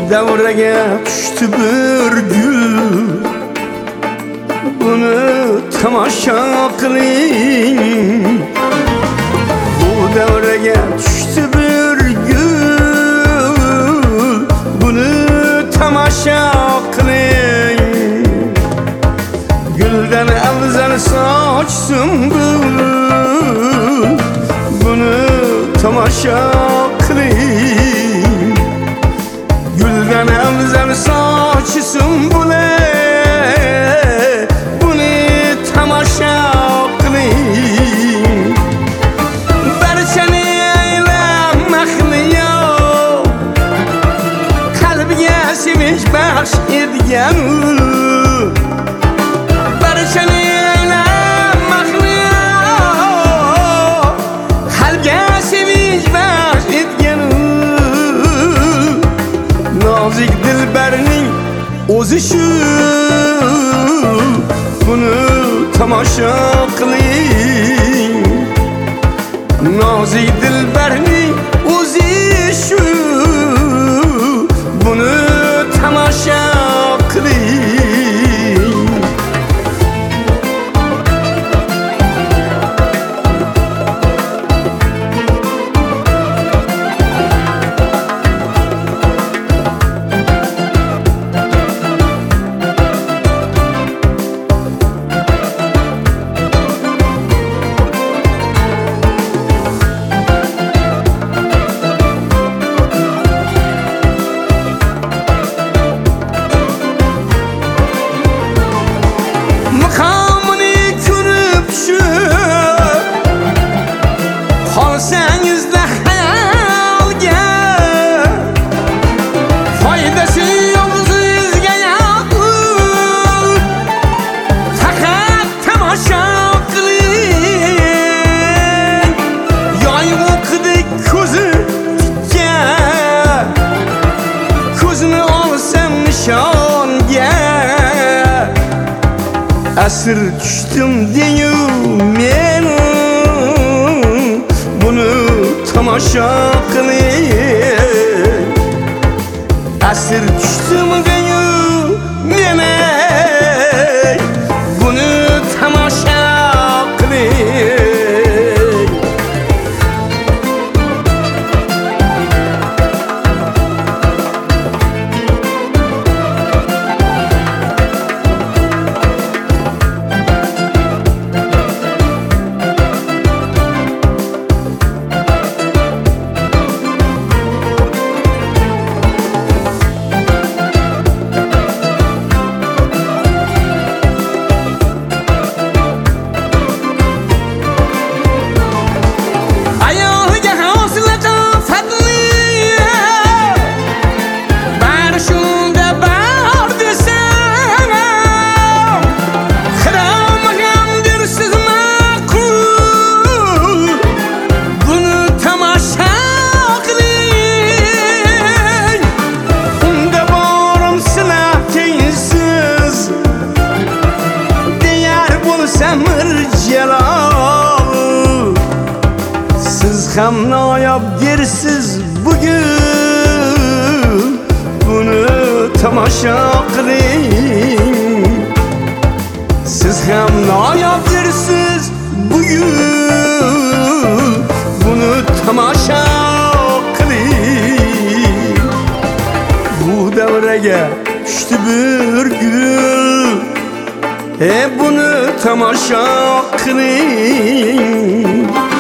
davraga tushdi bir gul, buni tomosha qiling. Bu davraga tushdi bir gul, buni tomosha qiling. Guldan afzal sochsin gul, buni tomosha qiling. Guldan afzal sochsin buni tomosha qiling. Barchani aylam mahliyo, qalbiga sevinch baxsh etgan. Barchani aylam mahliyo, qalbga sevinch baxsh etgan. Nozik dilbarning o'zi shu, buni tomosha qiling. Nozik dilbarning o'zi shu, buni tomosha qiling. Qolsangizda xayolga, foydasi yo'q sizga yo'q, faqat tomosha qiling. Yoy o'qidek ko'zi tikkan, ko'zini olsam nishonga. Asir tushdim deyu men, buni tomosha qiling. Asir tushdim deyu men, buni tomosha qiling. Siz ham noyob yersiz bugun, buni tomosha qiling. Siz ham noyob yersiz bugun, buni tomosha qiling. Bu davraga tushdi bir gul, buni tomosha qiling.